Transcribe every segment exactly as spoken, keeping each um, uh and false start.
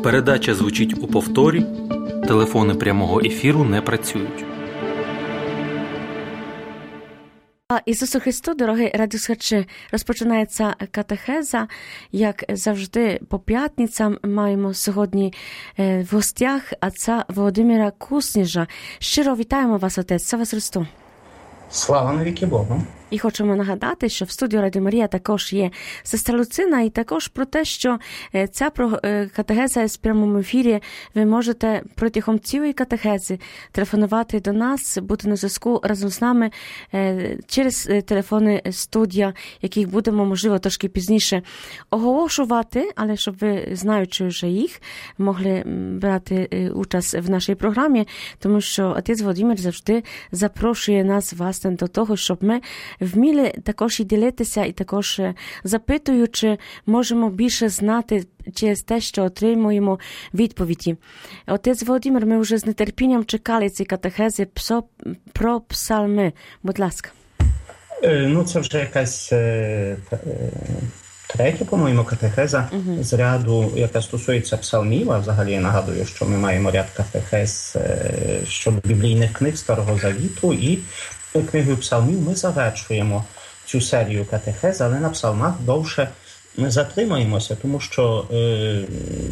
Передача звучить у повторі. Телефони прямого ефіру не працюють. Ісусу Христу, дорогі радіослухачі, розпочинається катехеза. Як завжди, по п'ятницям маємо сьогодні в гостях отця Володимира Кусніжа. Щиро вітаємо вас, отець. Слава Христу! Слава навіки Богу! І хочемо нагадати, що в студії Радіо Марія також є сестра Луцина, і також про те, що ця катехеза з прямому ефірі ви можете протягом цілої катехези телефонувати до нас, бути на зв'язку разом з нами через телефони студія, яких будемо, можливо, трошки пізніше оголошувати, але щоб ви, знаючи вже їх, могли брати участь в нашій програмі, тому що отець Володимир завжди запрошує нас, власне, до того, щоб ми вміли також і ділитися, і також запитуючи, можемо більше знати через те, що отримуємо відповіді. Отець Володимир, ми вже з нетерпінням чекали ці катехези псо, про псалми. Будь ласка. Ну, це вже якась е, третя, по-моєму, катехеза uh-huh. з ряду, яка стосується псалмів. А взагалі я нагадую, що ми маємо ряд катехез е, щодо біблійних книг Старого Завіту, і книгою псалмів ми завершуємо цю серію катехез, але на псалмах довше не затримаємося, тому що е,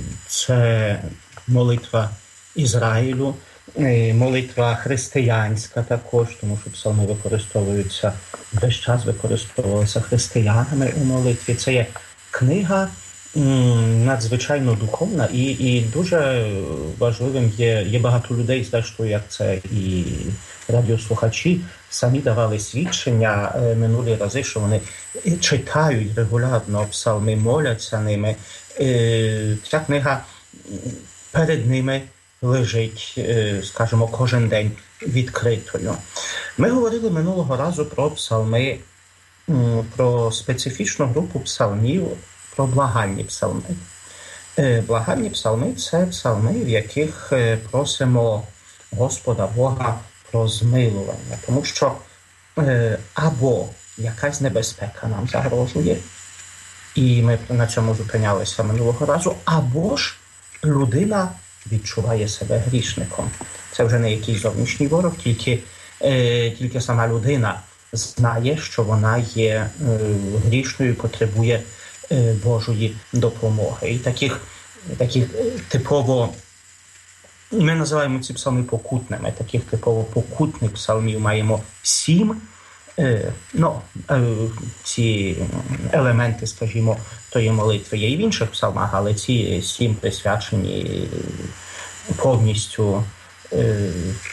це молитва Ізраїлю, е, молитва християнська також, тому що псалми використовуються, весь час використовувалися християнами у молитві. Це є книга м, надзвичайно духовна, і, і дуже важливим є, є багато людей, зрештою, як це і радіослухачі, самі давали свідчення е, минулі рази, що вони читають регулярно псалми, моляться ними. Е, ця книга перед ними лежить, е, скажімо, кожен день відкритою. Ми говорили минулого разу про псалми, м, про специфічну групу псалмів, про благальні псалми. Е, благальні псалми – це псалми, в яких е, просимо Господа Бога про змилування, тому що е, або якась небезпека нам загрожує, і ми на цьому зупинялися минулого разу, або ж людина відчуває себе грішником. Це вже не якийсь зовнішній ворог, тільки, е, тільки сама людина знає, що вона є е, грішною, потребує е, Божої допомоги. І таких, таких типово ми називаємо ці псалми покутними. Таких типово покутних псалмів маємо сім. Е, ну, е, ці елементи, скажімо, тої молитви є і в інших псалмах, але ці сім присвячені повністю е,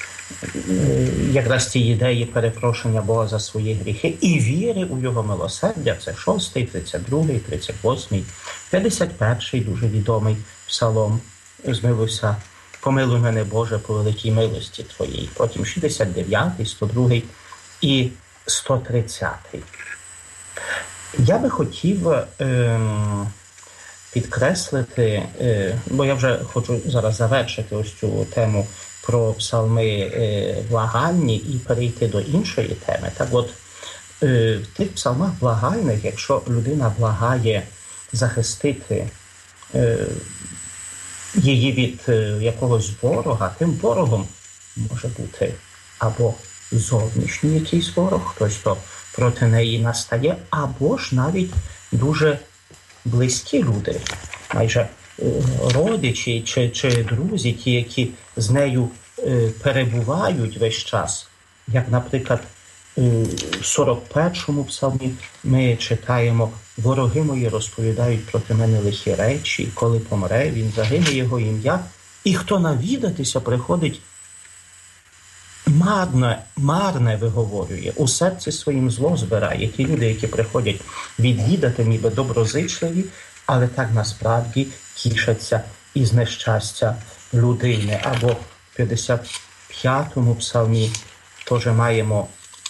е, якраз ці ідеї перепрошення Бога за свої гріхи і віри у Його милосердя. Це шостий, тридцять другий, тридцять восьмий, п'ятдесят перший дуже відомий псалом «Змилуйся, помилуй мене, Боже, по великій милості Твоїй». Потім шістдесят дев'ятий, сто другий і сто тридцятий. Я би хотів е, підкреслити, е, бо я вже хочу зараз завершити ось цю тему про псалми е, благальні і перейти до іншої теми. Так от, е, в тих псалмах благальних, якщо людина благає захистити е, її від е, якогось ворога, тим ворогом може бути або зовнішній якийсь ворог, хтось, хто проти неї настає, або ж навіть дуже близькі люди, майже е, родичі чи, чи друзі, ті, які з нею е, перебувають весь час. Як, наприклад, е, в сорок першому псалмі ми читаємо: «Вороги мої розповідають проти мене лихі речі, коли помре, він загине його ім'я, і хто навідатися приходить, Марне, марне виговорює, у серці своїм зло збирає». Ті люди, які приходять відвідати, ніби доброзичливі, але так насправді тішаться із нещастя людини. Або в п'ятдесят п'ятому псалмі теж маємо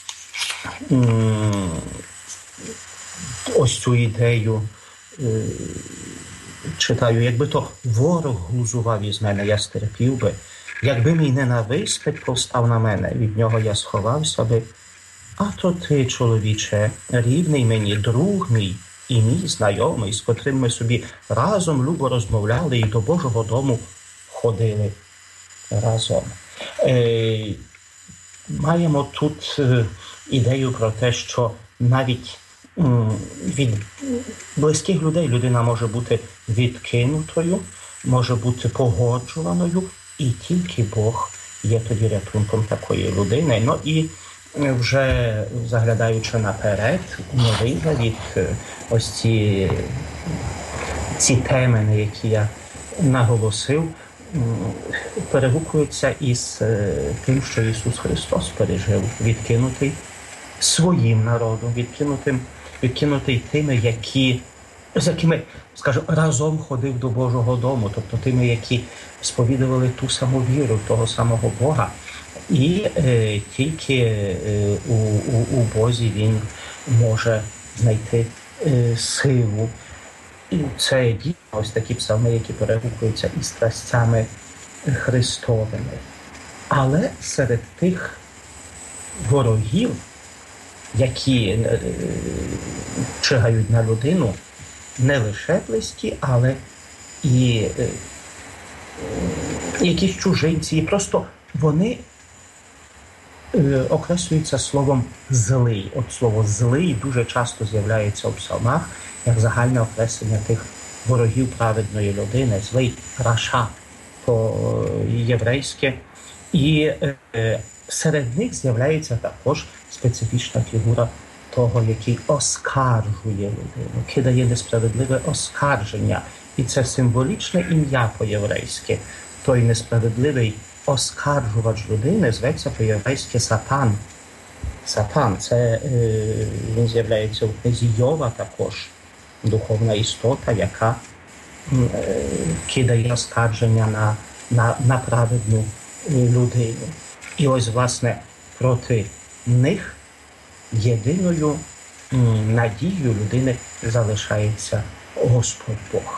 м- ось цю ідею, е- читаю: «Якби то ворог глузував із мене, я стерпів би. Якби мій ненависник повстав на мене, від нього я сховався би. А то ти, чоловіче, рівний мені, друг мій, і мій знайомий, з котрим ми собі разом любо розмовляли і до Божого дому ходили разом. Е, маємо тут е, ідею про те, що навіть м, від близьких людей людина може бути відкинутою, може бути погоджуваною, і тільки Бог є тоді рятунком такої людини. Ну і вже заглядаючи наперед, Новий Завіт, ось ці, ці теми, на які я наголосив, перегукуються із тим, що Ісус Христос пережив, відкинутий своїм народом, відкинутим, відкинутий тими, які, з якими, скажімо, разом ходив до Божого дому, тобто тими, які сповідували ту саму віру, того самого Бога. І е, тільки е, у, у, у Бозі він може знайти е, силу. І це дійсно ось такі псалми, які перегукуються із страстями Христовими. Але серед тих ворогів, які е, чигають на людину, не лише близькі, але і е, якісь чужинці, і просто вони окреслюється словом «злий». От слово «злий» дуже часто з'являється у псалмах як загальне окреслення тих ворогів праведної людини. Злий раша по-єврейськи. І е, серед них з'являється також специфічна фігура того, який оскаржує людину, кидає несправедливе оскарження. І це символічне ім'я по-єврейськи. Той несправедливий оскаржувач людини зветься по-єврейськи Сатан. Сатан – це е, він з'являється у книзі Йова також, духовна істота, яка е, кидає оскарження на, на, на праведну людину. І ось, власне, проти них єдиною м, надією людини залишається Господь Бог.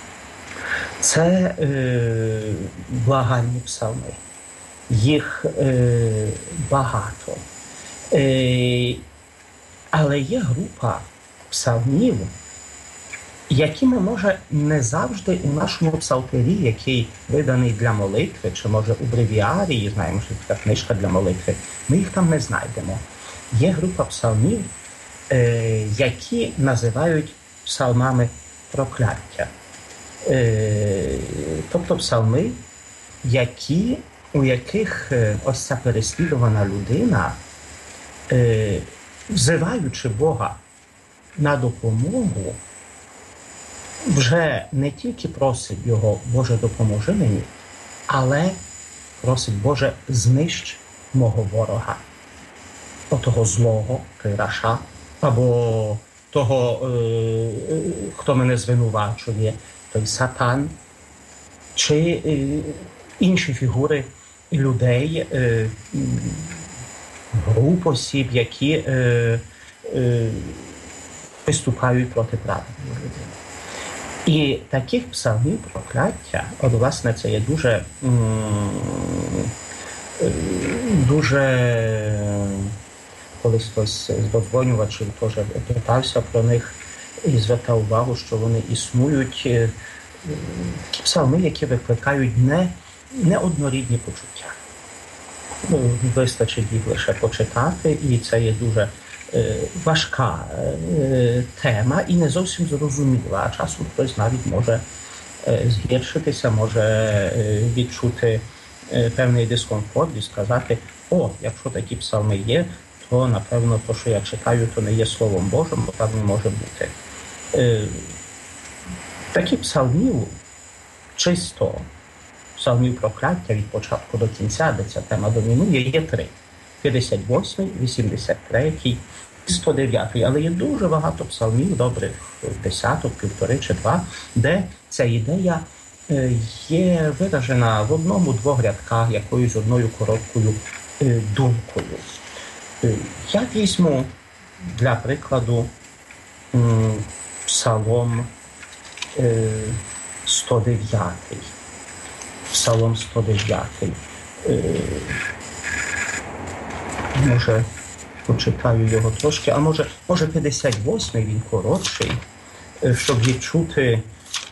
Це е, благальні псалми. Їх е, багато. Е, але є група псалмів, якими, може, не завжди у нашому псалтирі, який виданий для молитви, чи, може, у бревіарії, знаємо, що така книжка для молитви, ми їх там не знайдемо. Є група псалмів, е, які називають псалмами прокляття. Тобто псалми, які, у яких ось ця переслідувана людина, взиваючи Бога на допомогу, вже не тільки просить його «Боже, допоможи мені», але просить «Боже, знищ мого ворога», отого злого, той раша, або того, хто мене звинувачує, той Сатан, чи е, інші фігури людей, е, груп осіб, які е, е, виступають проти праведної людини. І таких псалмів прокляття, от, власне, це є дуже, м, дуже, колись хтось з додзвонювачів теж питався про них, і звертав увагу, що вони існують, такі псалми, які викликають не, не однорідні почуття. Ну, вистачить їх лише почитати, і це є дуже е, важка е, тема і не зовсім зрозуміла. А часом хтось навіть може е, згіршитися, може е, відчути е, певний дискомфорт і сказати: о, якщо такі псалми є, то, напевно, то, що я читаю, то не є Словом Божим, бо так не може бути. Е, такі псалмів, чисто псалмів прокляття від початку до кінця, де ця тема домінує, є три. п'ятдесят восьмий, вісімдесят третій, сто дев'ятий. Але є дуже багато псалмів, добрих десяток, півтори чи два, де ця ідея є виражена в одному-двох рядках якоюсь одною короткою думкою. Я візьму для прикладу Псалом сто дев'ятий. Псалом сто дев'ятий. Може, почитаю його трошки, а може, може п'ятдесят восьмий, він коротший. щоб відчути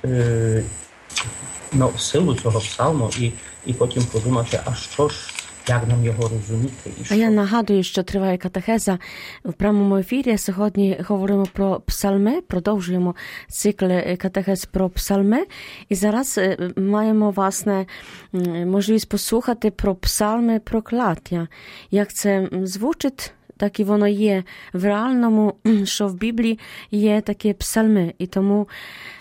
ну, силу цього псалму і, і потім подумати, а що ж, як нам його розуміти? І що? А я нагадую, що триває катехеза в прямому ефірі. Сьогодні говоримо про псалми, продовжуємо цикл катехез про псалми. І зараз маємо, власне, можливість послухати про псалми прокляття. Як це звучить, так і воно є в реальному, що в Біблії є такі псалми. І тому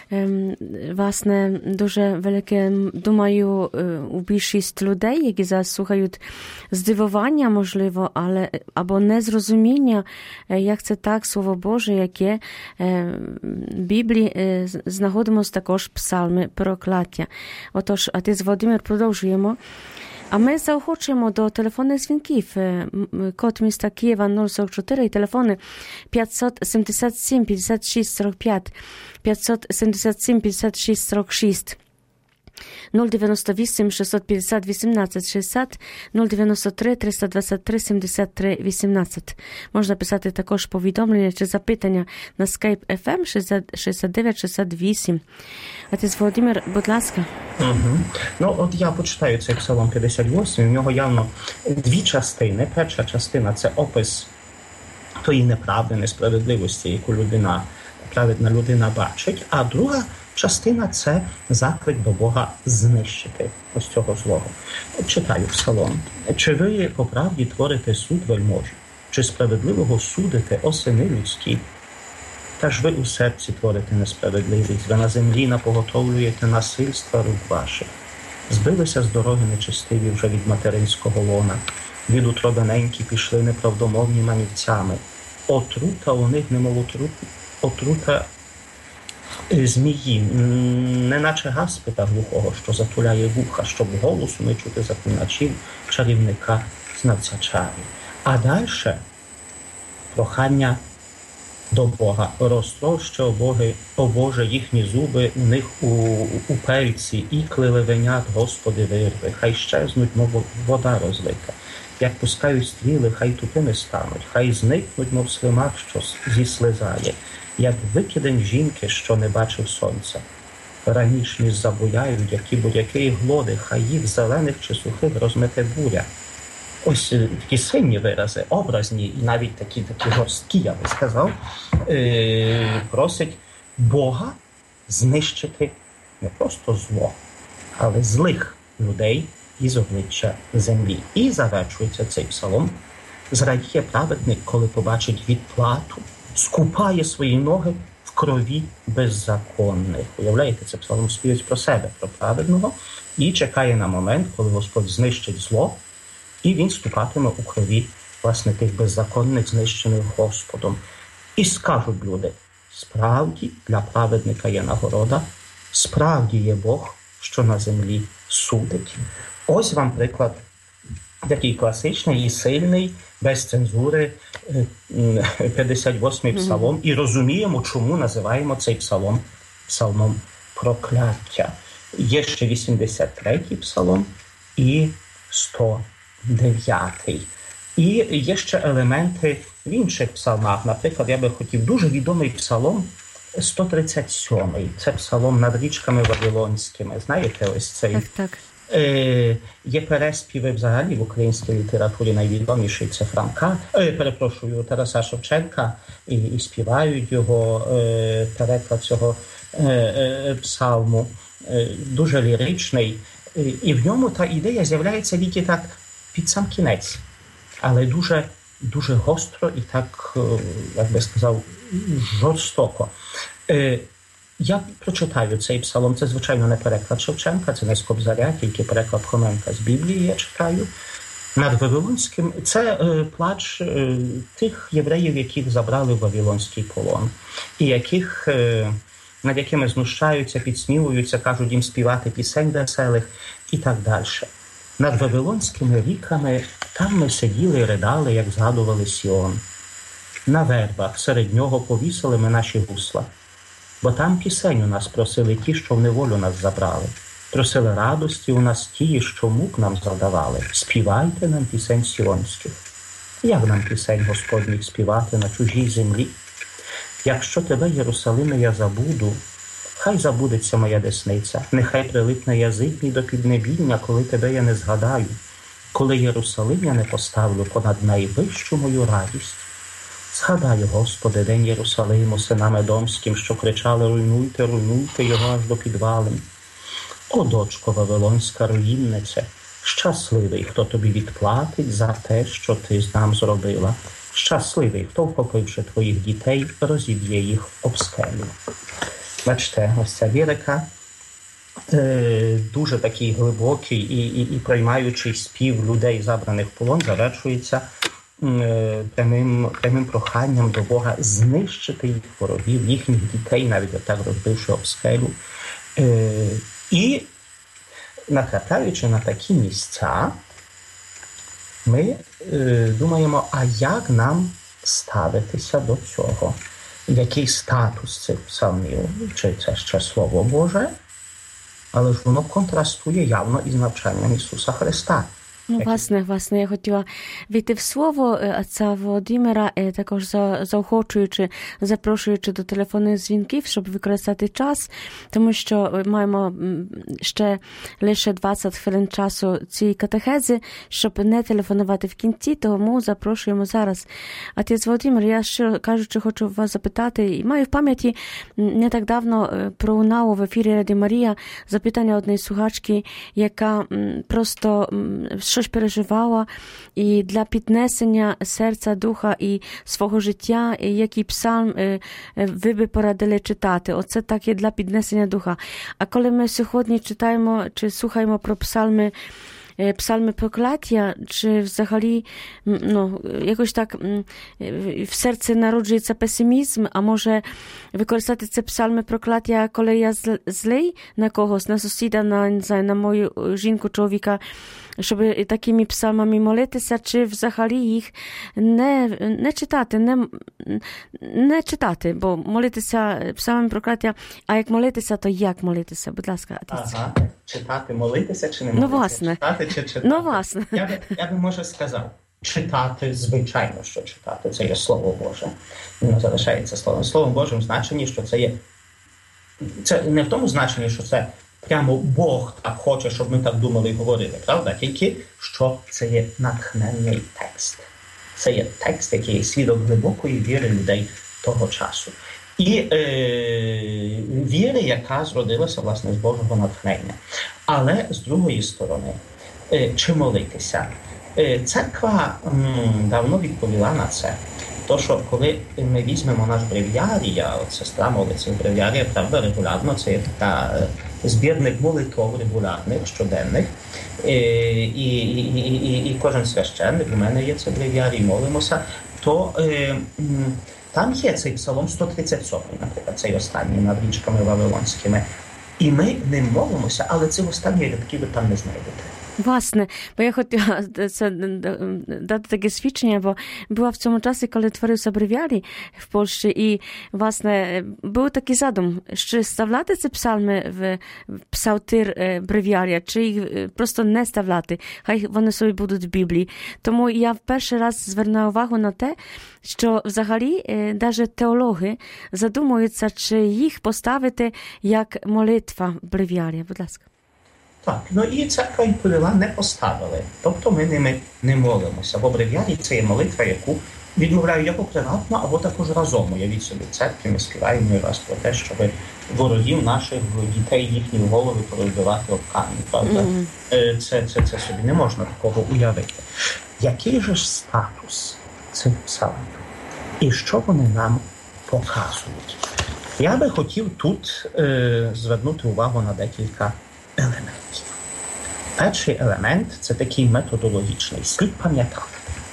власне, дуже велике, думаю, у більшість людей, які зараз слухають, здивування, можливо, але, або незрозуміння, як це так, Слово Боже, яке в Біблії знаходимося також псалми прокляття. Отож, отець Володимир, продовжуємо. А ми заохочуємо до телефонних дзвінків. Код міста Києва нуль сорок чотири і телефони п'ятсот сімдесят сім п'ятдесят шість сорок п'ять, п'ятсот сімдесят сім п'ятдесят шість сорок шість. нуль дев'яносто вісім шістсот п'ятдесят вісімнадцять шістдесят, нуль дев'яносто три триста двадцять три сімдесят три вісімнадцять. Можна писати також повідомлення чи запитання на Skype еф ем шістдесят дев'ять шістдесят вісім. Отець Володимир, будь ласка. Угу. Ну, от я почитаю цей Псалом п'ятдесят восьмий. В нього явно дві частини. Перша частина – це опис тої неправди, несправедливості, яку людина, праведна людина бачить. А друга частина – це заклик до Бога знищити ось цього злого. Читаю Псалом. «Чи ви по правді творите суд вельможі? Чи справедливого судите, о сини людські? Та ж ви у серці творите несправедливість, ви на землі напоготовлюєте насильства рук ваших. Збилися з дороги нечестиві вже від материнського лона, від утроби неньки пішли неправдомовні манівцями. Отрута у них, немов отрута, отрута змії, неначе гаспита глухого, що затуляє вуха, щоб голосу не чути заклиначів чарівника знавця чарів». А далі прохання до Бога. «Розтрощи, о Боги, о Боже, їхні зуби у них у, у пельці, ікли левенят, Господи, вирви, хай щезнуть, мов вода розлита. Як пускають стріли, хай тупими стануть, хай зникнуть, мов слимак, що зіслизає, як викидень жінки, що не бачив сонця. Раніш ніж забуяють, які буряки і глоди, хай їх зелених чи сухих розмете буря». Ось такі сильні вирази, образні і навіть такі, такі жорсткі, я би сказав, е- просить Бога знищити не просто зло, але злих людей із обличчя землі. І завершується цей псалом. «Зрадіє праведник, коли побачить відплату, скупає свої ноги в крові беззаконних». Уявляєте, це псалом співає про себе, про праведного, і чекає на момент, коли Господь знищить зло, і він ступатиме у крові, власне, тих беззаконних, знищених Господом. І скажуть люди: справді для праведника є нагорода, справді є Бог, що на землі судить. Ось вам приклад такий класичний і сильний, без цензури, п'ятдесят восьмий псалом. І розуміємо, чому називаємо цей псалом псалмом прокляття. Є ще вісімдесят третій псалом і сто дев'ятий. І є ще елементи в інших псалмах. Наприклад, я би хотів дуже відомий псалом сто тридцять сьомий. Це псалом над річками Вавилонськими. Знаєте, ось цей. Так, так. Е, є переспіви взагалі в українській літературі, найвідоміший це Франка, е, перепрошую, Тараса Шевченка, і, і співають його е, переклад цього е, е, псалму. Е, дуже ліричний. Е, і в ньому та ідея з'являється тільки так під сам кінець, але дуже, дуже гостро і так, як би сказав, жорстоко. Е, Я прочитаю цей псалом. Це, звичайно, не переклад Шевченка, це не з Кобзаря, тільки переклад Хоменка з Біблії я читаю. Над Вавилонським. Це е, плач е, тих євреїв, яких забрали в Вавилонський полон. І яких, е, над якими знущаються, підсміюються, кажуть їм співати пісень веселих і так далі. Над Вавилонськими ріками там ми сиділи і ридали, як згадували Сіон. На вербах серед нього повісили ми наші гусла. Бо там пісень у нас просили ті, що в неволю нас забрали. Просили радості у нас ті, що мук нам завдавали. Співайте нам пісень сіонських. Як нам пісень Господніх співати на чужій землі? Якщо тебе, Єрусалиме, я забуду, хай забудеться моя десниця, нехай прилипне язик мій до піднебіння, коли тебе я не згадаю, коли Єрусалим я не поставлю понад найвищу мою радість. Згадаю, Господи, день Єрусалиму, синам Едомським, що кричали: руйнуйте, руйнуйте його аж до підвалин. О, дочко Вавилонська руїнниця, щасливий, хто тобі відплатить за те, що ти нам зробила. Щасливий, хто, вхопивши твоїх дітей, розіб'є їх об скелю. Бачите, ось ця лірика, е, дуже такий глибокий і, і, і приймаючий спів людей, забраних в полон, завершується е, прямим, прямим проханням до Бога знищити їх ворогів, їхніх дітей, навіть отак розбивши об скелю. Е, і, натрапляючи на такі місця, ми е, думаємо, а як нам ставитися до цього? Який статус цих псалмів? Чи це ще Слово Боже? Але ж воно контрастує явно із навчанням Ісуса Христа. Ну, власне, власне, я хотіла війти в слово отця Володимира, також заохочуючи, запрошуючи до телефонних дзвінків, щоб використати час, тому що маємо ще лише двадцять хвилин часу цієї катехези, щоб не телефонувати в кінці, тому запрошуємо зараз. Отець Володимир, я щиро кажучи, хочу вас запитати, і маю в пам'яті не так давно пролунало в ефірі Радіо Марія запитання однієї слухачки, яка просто щось переживала, і для піднесення серця, духа і свого життя, який псалм ви би порадили читати. Оце так є для піднесення духа. А коли ми сьогодні читаємо чи слухаємо про псалми, псалми прокляття, чи взагалі ну, якось так в серці народжується песимізм, а може використати це псалми прокляття, коли я злий на когось, на сусіда, на, на мою жінку, чоловіка, щоб такими псалмами молитися, чи взагалі їх не, не читати, не, не читати, бо молитися псалмами прокляття, а як молитися, то як молитися? Будь ласка, отець. Ага, читати, молитися чи не молитися? Ну, власне. Читати чи читати? Ну, власне. Я би, я би, може, сказав, читати, звичайно, що читати, це є Слово Боже. Воно залишається Словом. Словом Божим значенні, що це є, це не в тому значенні, що це прямо Бог так хоче, щоб ми так думали і говорили, правда? Тільки, що це є натхненний текст. Це є текст, який є свідок глибокої віри людей того часу. І е, віри, яка зродилася, власне, з Божого натхнення. Але, з другої сторони, е, чи молитися? Е, церква м, давно відповіла на це. То, що коли ми візьмемо наш бревіарій, от сестра молиться в бревіарії, правда, регулярно, це є така збірник молитов регулярних, щоденних, і, і, і, і, і кожен священник, у мене є це бревіарій, молимося, то е, там є цей псалом сто тридцять сьомий, наприклад, цей останній над річками Вавилонськими. І ми ним молимося, але ці останні рядки ви там не знайдете. Власне, бо я хотіла це дати таке свідчення, бо була в цьому часі, коли творився бревіарій в Польщі, і, власне, був такий задум, що ставляти ці псалми в псалтир бревіарія, чи їх просто не ставляти, хай вони собі будуть в Біблії. Тому я в перший раз звернула увагу на те, що взагалі навіть теологи задумуються, чи їх поставити як молитва бревіарія. Будь ласка. Так, ну і церква відповіла, не поставили. Тобто ми ними не молимося. Бо бревіарій – це є молитва, яку відмовляю або приватно, або також разом. Уявіть собі, в церкві ми співаємо раз про те, щоб ворогів наших, дітей, їхні голови порозбивати об камінь. Правда? Mm-hmm. Це, це, це собі не можна такого уявити. Який же ж статус цих псалмів? І що вони нам показують? Я би хотів тут е, звернути увагу на декілька елементів. Перший елемент – це такий методологічний. Слід пам'ятати,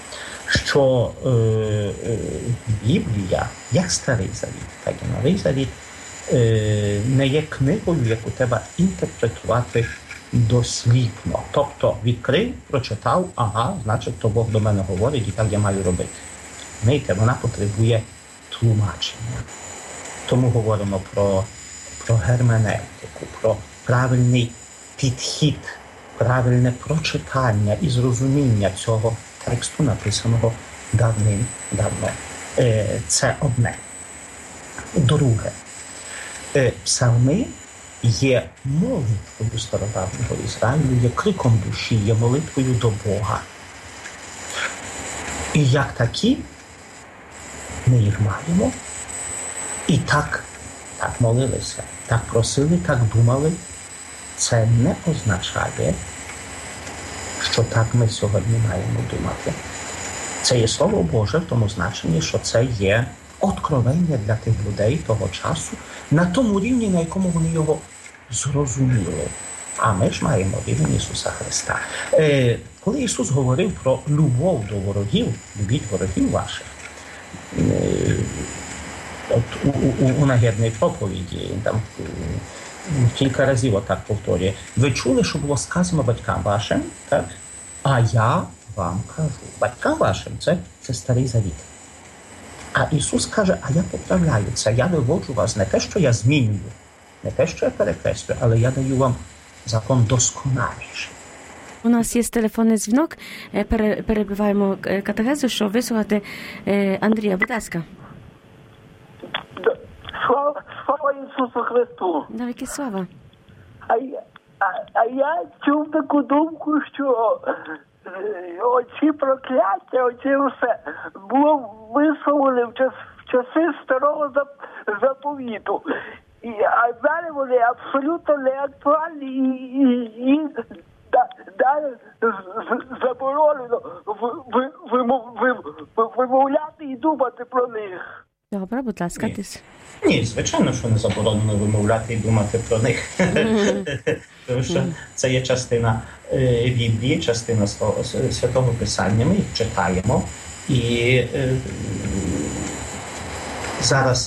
що е, е, Біблія, як Старий Завіт, так і Новий Завіт, е, не є книгою, яку треба інтерпретувати дослідно. Тобто відкрив, прочитав, ага, значить, то Бог до мене говорить і так я маю робити. Знаєте, вона потребує тлумачення. Тому говоримо про, про герменевтику, про правильний підхід, правильне прочитання і зрозуміння цього тексту, написаного давним-давно. Це одне. Друге, псалми є молитвою стародавнього Ізраїлю, є криком душі, є молитвою до Бога. І як такі, ми їх маємо. І так, так молилися, так просили, так думали. Це не означає, що так ми сьогодні маємо думати. Це є Слово Боже в тому значенні, що це є откровення для тих людей того часу на тому рівні, на якому вони його зрозуміли. А ми ж маємо рівень Ісуса Христа. Е, коли Ісус говорив про любов до ворогів, любіть ворогів ваших, е, от у, у, у нагірній проповіді, там кілька разів отак повторює, ви чули, що було сказано батькам вашим, так? А я вам кажу. Батькам вашим це, це Старий Завіт. А Ісус каже, а я поправляю це, я виводжу вас, не те, що я змінюю, не те, що я перекреслюю, але я даю вам закон досконаліший. У нас є телефонний дзвінок, Пере, перебиваємо катехезу, щоб вислухати Андрія. Будь ласка. Слава, слава Ісусу Христу! Навіки слава! А, а, а я чув таку думку, що оці прокляття, оці все було висловлено в, час, в часи старого заповіту. І, а далі вони абсолютно не актуальні і, і, і да, далі заборонено вимовляти і думати про них. Добре, будь ласка, ти. Ні, звичайно, що не заборонено вимовляти і думати про них. Mm-hmm. Тому що це є частина е, Біблії, частина Святого Писання. Ми їх читаємо. І е, зараз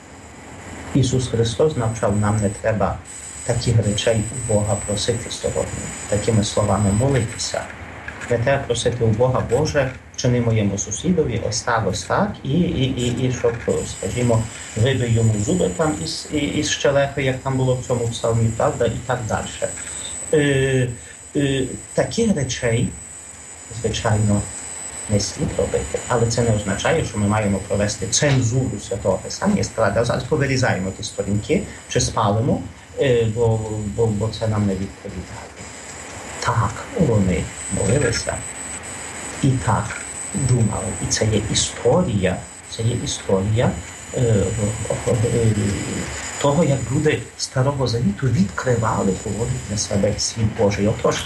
Ісус Христос навчав, нам не треба таких речей у Бога просити сьогодні. Такими словами молитися. Не треба просити у Бога, Боже, вчини моєму сусідові, ось так, ось так, і, і, і, і щоб, скажімо, вибий йому зуби там із, із щелепи, як там було в цьому псалмі, правда, і так далі. Е, е, таких речей, звичайно, не слід робити, але це не означає, що ми маємо провести цензуру Святого Писання і сказати, а зараз повирізаємо ті сторінки, чи спалимо, е, бо, бо, бо це нам не відповідає. Так, вони молилися і так думали. І це є історія, це є історія е, е, того, як люди Старого Завіту відкривали, поводять на себе світ Божий. Отож,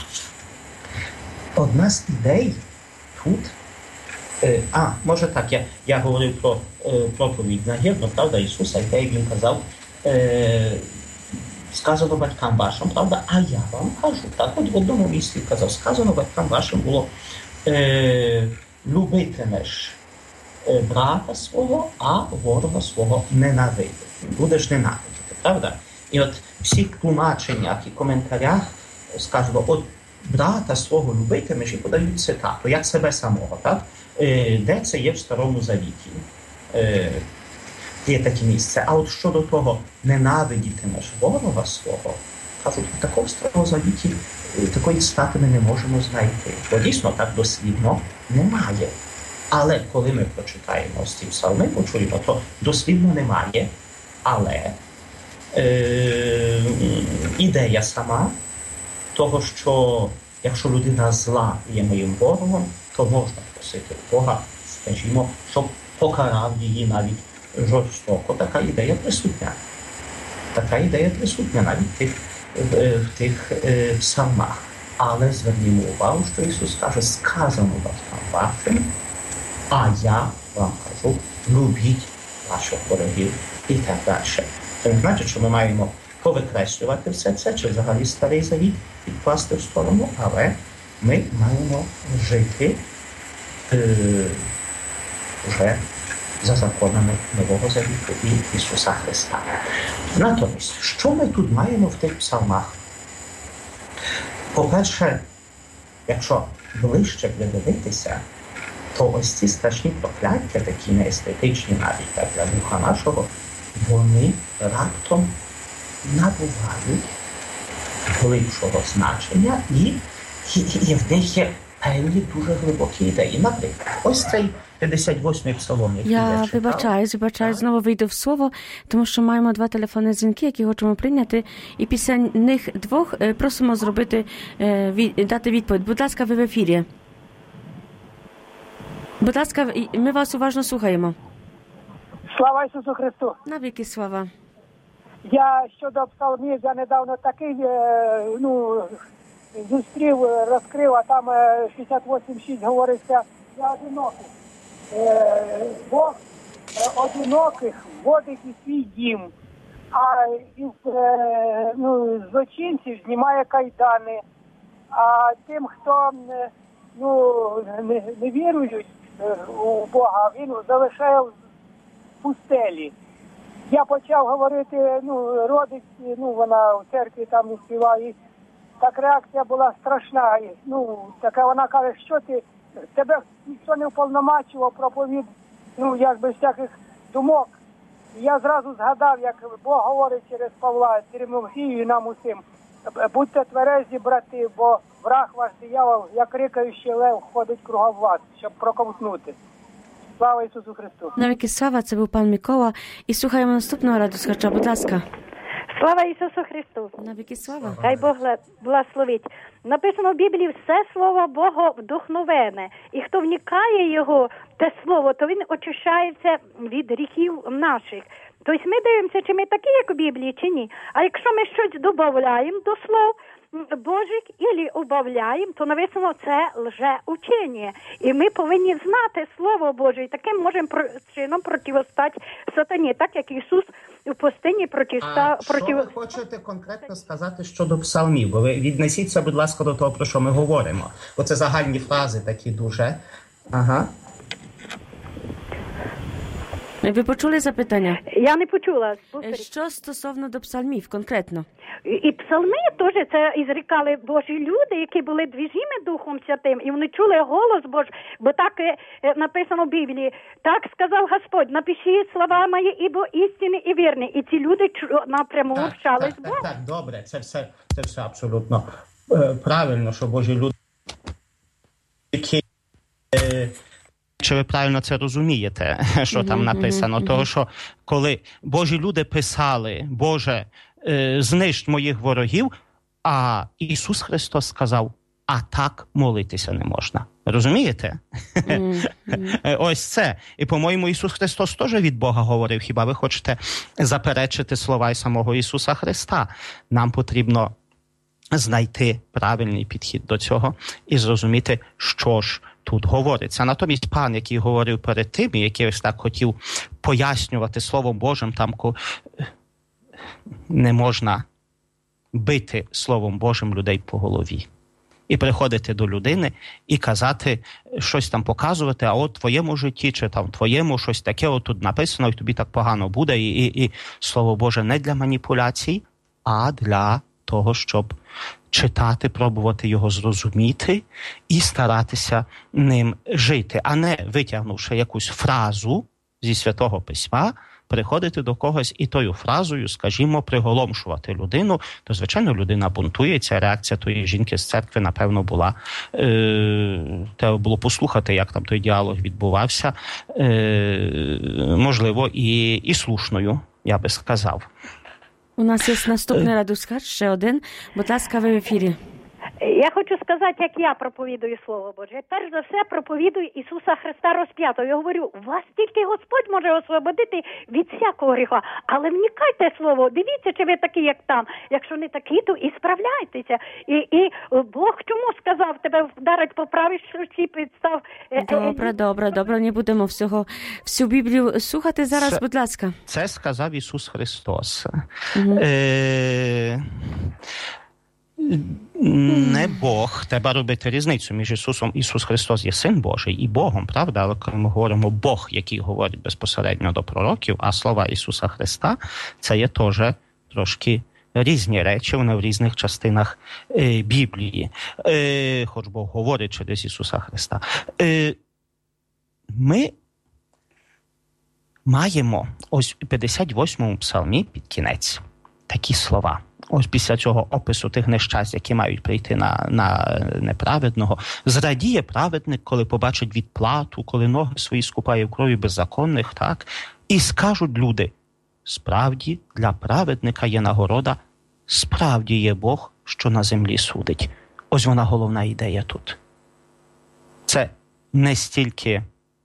одна з ідей тут, е, а, може так, я, я говорив про е, проповідь нагірну, правда, Ісуса, і він казав, е, сказано батькам вашим, правда, а я вам кажу, так, от в одному місці казав, сказано батькам вашим було, е, любитимеш е, брата свого, а ворога свого ненавидити. Будеш ненавидіти, правда? І от в всіх тлумаченнях і коментарях сказано, от брата свого любитимеш і подають цитату, як себе самого, так? Е, де це є в Старому Завіті? Е, Є таке місце. А от щодо того, ненавидітимеш ворога свого, кажуть, такого в Старому Завіті, такої цитати ми не можемо знайти. Бо дійсно так дослівно немає. Але коли ми прочитаємо ці псалми, почуємо, то дослівно немає. Але е, ідея сама того, що якщо людина зла є моїм ворогом, то можна просити Бога, скажімо, щоб покарав її навіть жорстоко. Така ідея присутня. Така ідея присутня навіть в тих, в, в тих е, псалмах. Але звернімо увагу, що Ісус каже, сказано батькам вашим, а я вам кажу, любіть ваших ворогів і так далі. Це не значить, що ми маємо повикреслювати все це, чи взагалі Старий Завіт відкласти в сторону, але ми маємо жити е, вже за законами Нового Завіту і Ісуса Христа. Натомість, що ми тут маємо в тих псалмах? По-перше, якщо ближче придивитися, то ось ці страшні прокляття, такі неестетичні навіть так, для духа нашого, вони раптом набувають глибшого значення і, і, і в них є певні дуже глибокі ідеї. Наприклад, ось цей п'ятдесят восьмий псалом, який я, Я читав. вибачаюсь, вибачаюсь, знову вийду в слово, тому що маємо два телефонні дзвінки, які хочемо прийняти, і після них двох е, просимо зробити, е, від, дати відповідь. Будь ласка, ви в ефірі. Будь ласка, ми вас уважно слухаємо. Слава Ісусу Христу! Навіки слава. Я щодо псалмів, я недавно такий, е, ну, зустрів, розкрив, а там е, шістдесят вісім шість говориться, я одинокий. Е, Бог е, одиноких вводить у свій дім, а із е, ну, злочинців знімає кайдани, а тим, хто е, ну, не, не вірують е, у Бога, він залишає в пустелі. Я почав говорити, ну, родич, ну, вона в церкві там не співає. Так реакція була страшна. Ну, така вона каже, що ти, тебе ніхто не вповномачував проповідь, ну, якби всяких думок. І я зразу згадав, як Бог говорить через Павла, Тимофію і нам усім. Будьте тверезі, брати, бо враг ваш диявол, як рикаючий лев, ходить кругом вас, щоб проковтнути. Слава Ісусу Христу! Навіки слава, це був пан Микола. І слухаємо наступного радіослухача, будь ласка. Слава Ісусу Христу! Навіки слава. Хай Бог благословить. Написано в Біблії, все слово Бога вдохновене. І хто вникає його, те слово, то він очищається від гріхів наших. Тобто ми дивимося, чи ми такі, як у Біблії, чи ні. А якщо ми щось додаємо до слов Божих або убавляємо, то написано, це лжеучення. І ми повинні знати Слово Боже, і таким можемо чином противостати сатані, так як Ісус у пустині протистав. А проти... що ви хочете конкретно сказати щодо псалмів? Бо ви віднесіться, будь ласка, до того, про що ми говоримо. Бо це загальні фрази такі дуже. Ага. Ви почули запитання? Я не почула. Повторіть. Що стосовно до псалмів конкретно? І, і псалми теж це ізрікали Божі люди, які були двіжими Духом Святим, і вони чули голос Божий, бо так е, написано в Біблії. Так сказав Господь, напишіть слова мої, ібо істинні і вірні. І ці люди чу, напряму Так, вчались так, Богу. так, так, добре, це все, це все абсолютно е, правильно, що Божі люди, які... Е, чи ви правильно це розумієте, що там написано? Того, що коли Божі люди писали, Боже, е, знищ моїх ворогів, а Ісус Христос сказав, а так молитися не можна. Розумієте? Mm-hmm. Ось це. І, по-моєму, Ісус Христос теж від Бога говорив. Хіба ви хочете заперечити слова й самого Ісуса Христа? Нам потрібно знайти правильний підхід до цього і зрозуміти, що ж тут говориться. Натомість пан, який говорив перед тим, і який ось так хотів пояснювати Словом Божим, там не можна бити Словом Божим людей по голові. І приходити до людини і казати, щось там показувати, а от в твоєму житті, чи там в твоєму щось таке, от тут написано, і тобі так погано буде, і, і, і Слово Боже не для маніпуляцій, а для того, щоб читати, пробувати його зрозуміти і старатися ним жити, а не витягнувши якусь фразу зі Святого Письма, приходити до когось і тою фразою, скажімо, приголомшувати людину, то, звичайно, людина бунтується. Реакція тої жінки з церкви, напевно, була, е, треба було послухати, як там той діалог відбувався, е, можливо, і, і слушною, я би сказав. У нас є наступний радіослухач, ще один. Будь ласка, ви в ефірі. Я хочу сказати, як я проповідую Слово Боже. Перш за все проповідую Ісуса Христа розп'ятого. Я говорю, вас тільки Господь може освободити від всякого гріха. Але вникайте Слово, дивіться, чи ви такі, як там. Якщо не такі, то і справляйтеся. І, і Бог чому сказав, тебе вдарить по правій щоці, підстав. Добре, добре, добре, не будемо всього, всю Біблію слухати зараз, це, будь ласка. Це сказав Ісус Христос. Угу. Е- Не Бог, треба робити різницю між Ісусом. Ісус Христос є Син Божий і Богом, правда? Але коли ми говоримо Бог, який говорить безпосередньо до пророків, а слова Ісуса Христа, це є теж трошки різні речі, вони в різних частинах е, Біблії. Е, хоч Бог говорить через Ісуса Христа. Е, ми маємо ось у п'ятдесят восьмому псалмі під кінець такі слова. Ось після цього опису тих нещасть, які мають прийти на, на неправедного, зрадіє праведник, коли побачить відплату, коли ноги свої скупає в крові беззаконних, так? І скажуть люди, справді для праведника є нагорода, справді є Бог, що на землі судить. Ось вона головна ідея тут. Це не стільки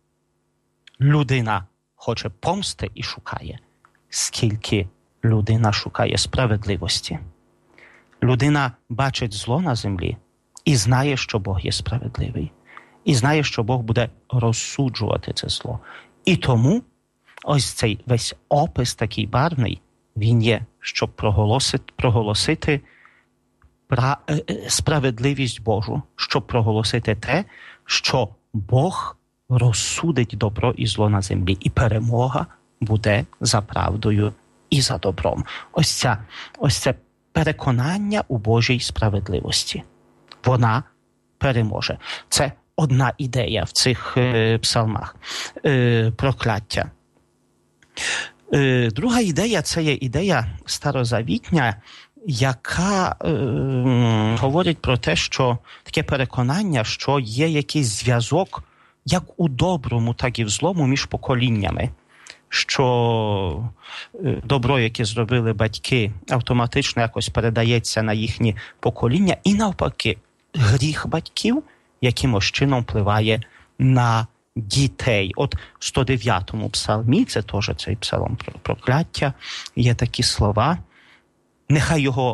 людина хоче помсти і шукає, скільки людина шукає справедливості. Людина бачить зло на землі і знає, що Бог є справедливий. І знає, що Бог буде розсуджувати це зло. І тому ось цей весь опис такий барвний, він є, щоб проголосити, проголосити пра... справедливість Божу, щоб проголосити те, що Бог розсудить добро і зло на землі. І перемога буде за правдою і за добром. Ось, ця, ось це переконання у Божій справедливості. Вона переможе. Це одна ідея в цих е, псалмах. Е, прокляття. Е, друга ідея – це є ідея старозавітня, яка е, говорить про те, що таке переконання, що є якийсь зв'язок як у доброму, так і в злому між поколіннями. Що добро, яке зробили батьки, автоматично якось передається на їхні покоління. І навпаки, гріх батьків якимось чином впливає на дітей. От в сто дев'ятому псалмі, це теж цей псалом про прокляття, є такі слова. Нехай його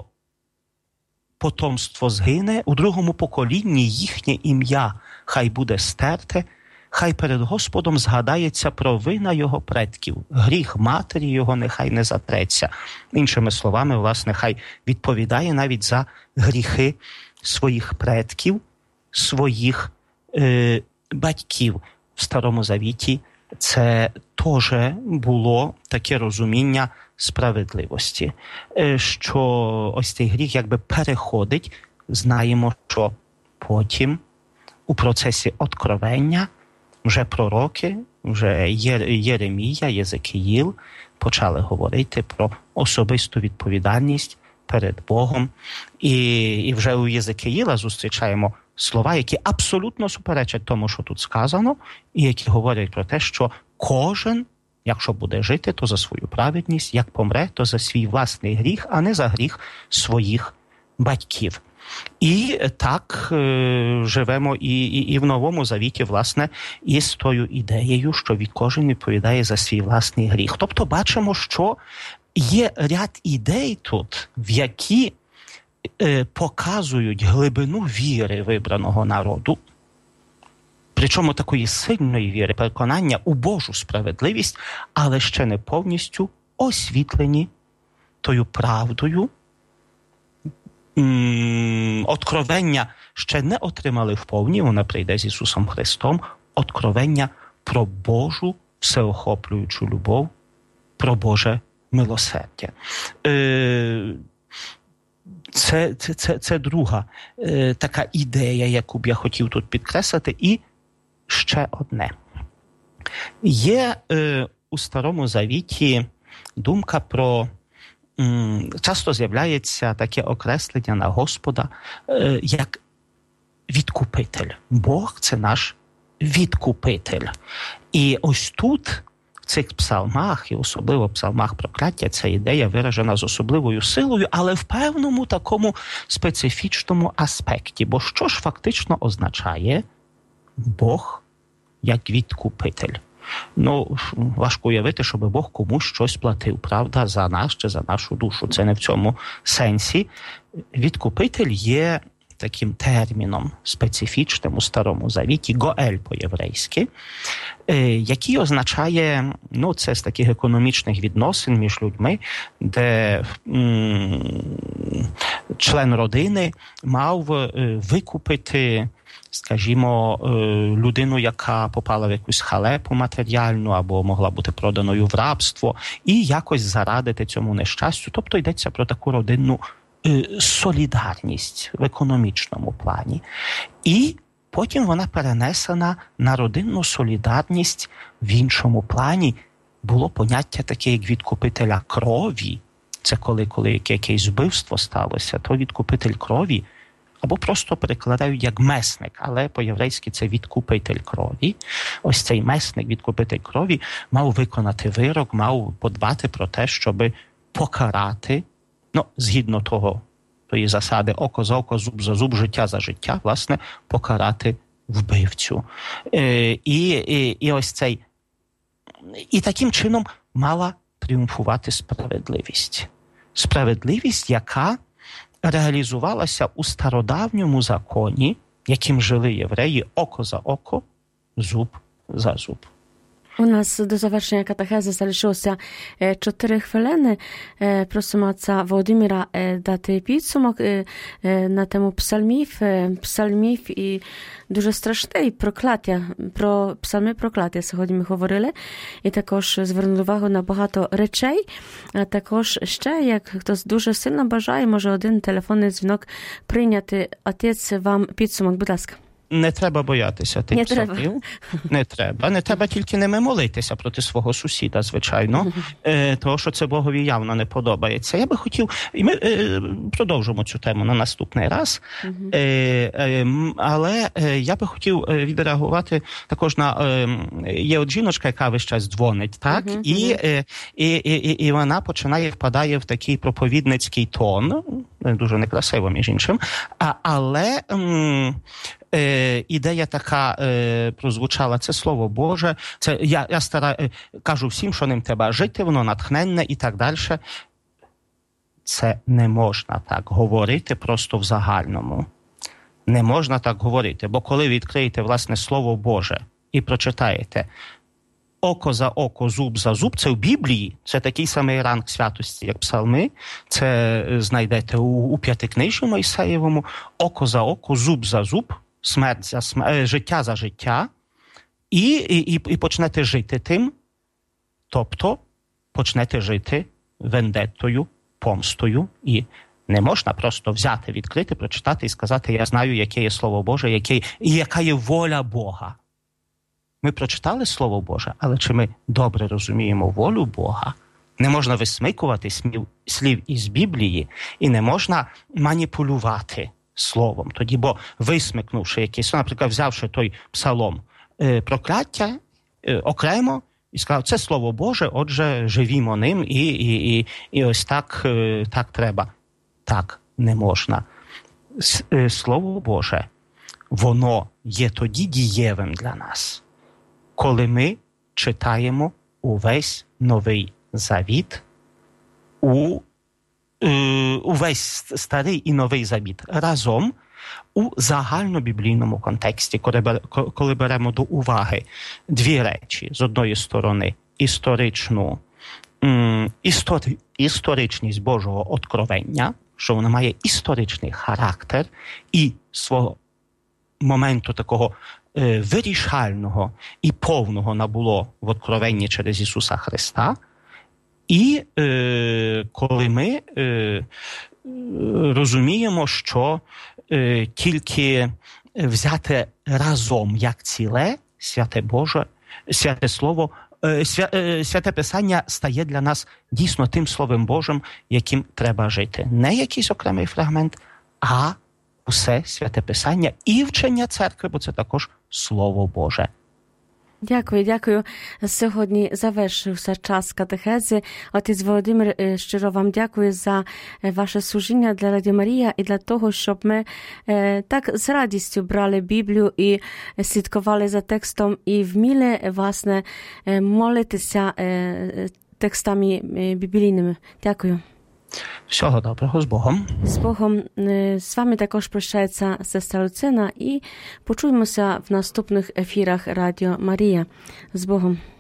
потомство згине, у другому поколінні їхнє ім'я хай буде стерте, хай перед Господом згадається провина його предків, гріх матері його нехай не затреться. Іншими словами, власне, хай відповідає навіть за гріхи своїх предків, своїх е, батьків. В Старому Завіті це теж було таке розуміння справедливості, е, що ось цей гріх якби переходить, знаємо, що потім у процесі откровення вже пророки, вже Єремія, Єзекіїл почали говорити про особисту відповідальність перед Богом. І, і вже у Єзекіїла зустрічаємо слова, які абсолютно суперечать тому, що тут сказано, і які говорять про те, що кожен, якщо буде жити, то за свою праведність, як помре, то за свій власний гріх, а не за гріх своїх батьків. І так е, живемо і, і, і в Новому Завіті, власне, із тою ідеєю, що від кожен відповідає за свій власний гріх. Тобто бачимо, що є ряд ідей тут, в які е, показують глибину віри вибраного народу, причому такої сильної віри, переконання у Божу справедливість, але ще не повністю освітлені тою правдою. Откровення ще не отримали вповні, вона прийде з Ісусом Христом, откровення про Божу всеохоплюючу любов, про Боже милосердя. Це, це, це, це друга така ідея, яку б я хотів тут підкреслити. І ще одне. Є у Старому Завіті думка про часто з'являється таке окреслення на Господа як відкупитель. Бог – це наш відкупитель. І ось тут, в цих псалмах, і особливо в псалмах прокляття, ця ідея виражена з особливою силою, але в певному такому специфічному аспекті. Бо що ж фактично означає Бог як відкупитель? Ну, важко уявити, щоб Бог комусь щось платив, правда, за нас чи за нашу душу. Це не в цьому сенсі. Відкупитель є таким терміном специфічним у Старому Завіті, гоель по-єврейськи, який означає, ну, це з таких економічних відносин між людьми, де м- член родини мав викупити, скажімо, людину, яка попала в якусь халепу матеріальну або могла бути проданою в рабство, і якось зарадити цьому нещастю. Тобто йдеться про таку родинну солідарність в економічному плані. І потім вона перенесена на родинну солідарність в іншому плані. Було поняття таке, як відкупителя крові. це коли, коли якесь вбивство сталося, то відкупитель крові, або просто перекладають як месник, але по-єврейськи це відкупитель крові. Ось цей месник, відкупитель крові, мав виконати вирок, мав подбати про те, щоб покарати, ну, згідно того, тої засади око за око, зуб за зуб, життя за життя, власне, покарати вбивцю. Е, і, і, і ось цей, і таким чином мала тріумфувати справедливість. Справедливість, яка реалізувалася у стародавньому законі, яким жили євреї, око за око, зуб за зуб. У нас до завершення катехези залишилося чотири хвилини. Просимо отця Володимира дати підсумок на тему псалмів, псалмів і дуже страшне, і прокляття. Про псалми прокляття сьогодні ми говорили. І також звернули увагу на багато речей. А також ще, як хтось дуже сильно бажає, може один телефонний дзвінок прийняти. Отець, вам підсумок, будь ласка. Не треба боятися тих псалмів. Не треба. Не треба тільки ними молитися проти свого сусіда, звичайно. Uh-huh. Е, того, що це Богові явно не подобається. Я би хотів... І ми е, продовжимо цю тему на наступний раз. Uh-huh. Е, е, але е, я би хотів відреагувати також на... Е, є от жіночка, яка весь час дзвонить, так? Uh-huh. І, е, і, і, і вона починає, впадає в такий проповідницький тон, дуже некрасиво, між іншим. А, але... М- Е, ідея така е, прозвучала, це Слово Боже, це я, я стара, е, кажу всім, що ним треба жити, воно натхненне і так далі. Це не можна так говорити просто в загальному. Не можна так говорити, бо коли відкриєте, власне, Слово Боже і прочитаєте око за око, зуб за зуб, це в Біблії, це такий самий ранг святості, як псалми, це знайдете у, у П'ятикнижжі Мойсеєвому, око за око, зуб за зуб, смерть за смерть, життя за життя, і, і, і почнете жити тим, тобто почнете жити вендеттою, помстою, і не можна просто взяти, відкрити, прочитати і сказати, я знаю, яке є Слово Боже, яке, і яка є воля Бога. Ми прочитали Слово Боже, але чи ми добре розуміємо волю Бога? Не можна висмикувати слів, слів із Біблії і не можна маніпулювати словом. Тоді, бо висмикнувши якийсь, наприклад, взявши той псалом е, прокляття е, окремо і сказав, це Слово Боже, отже, живімо ним і, і, і, і ось так, е, так треба. Так не можна. С, е, Слово Боже, воно є тоді дієвим для нас, коли ми читаємо увесь Новий Завіт, у увесь Старий і Новий Завіт разом у загальнобіблійному контексті, коли беремо до уваги дві речі. З одної сторони, історичну, істори, історичність Божого откровення, що воно має історичний характер і свого моменту такого е, вирішального і повного набуло в откровенні через Ісуса Христа. І е, коли ми е, розуміємо, що е, тільки взяти разом як ціле святе Боже, святе Слово, е, свя, е, святе Писання стає для нас дійсно тим Словом Божим, яким треба жити. Не якийсь окремий фрагмент, а усе святе Писання і вчення церкви, бо це також Слово Боже. Дякую, дякую. Сьогодні завершився час катехези. Отець Володимир, щиро вам дякую за ваше служіння для Радіо Марія і для того, щоб ми так з радістю брали Біблію і слідкували за текстом і вміли, власне, молитися текстами біблійними. Дякую. Всього доброго, з Богом. З Богом. З вами також прощається сестра Люцина і почуємося в наступних ефірах Радіо Марія. З Богом.